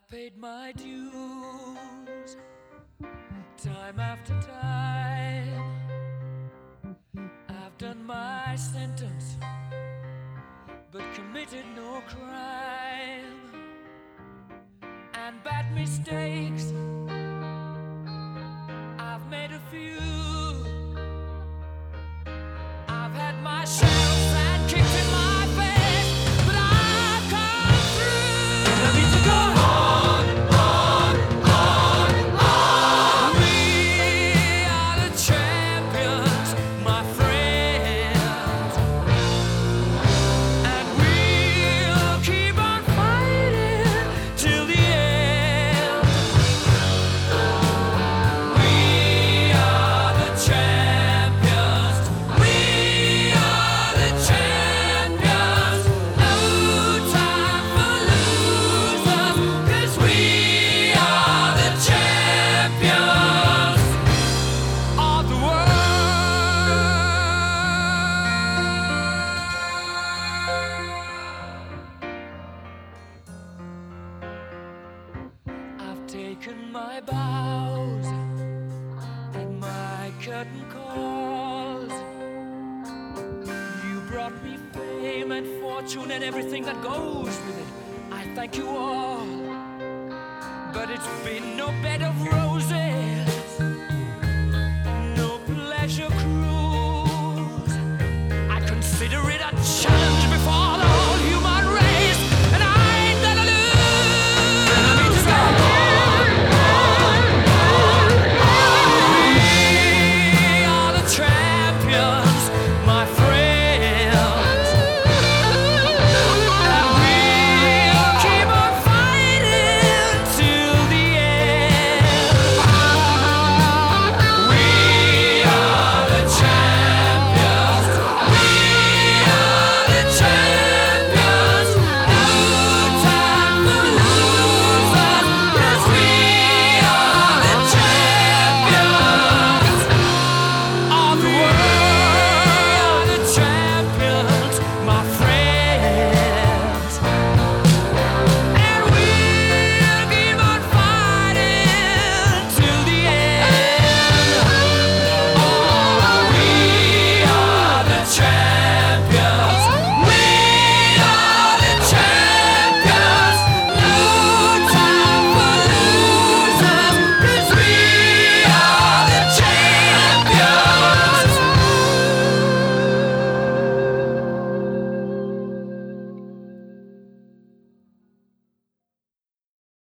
paid my dues time after time. I've done my sentence, but committed no crime. And bad mistakes, I've made a few. I've had my share of sand kicked in my face, but I've come through. And I need to go on, on, on, on. We are the champions, my friends, and we'll keep on fighting till the end. We are the champions. We are the champions. No time for losers, 'cause we are the champions of the world. I've taken my bows and my curtain calls. You brought me fame and fortune and everything that goes with it. I thank you all, but it's been no bed of roses.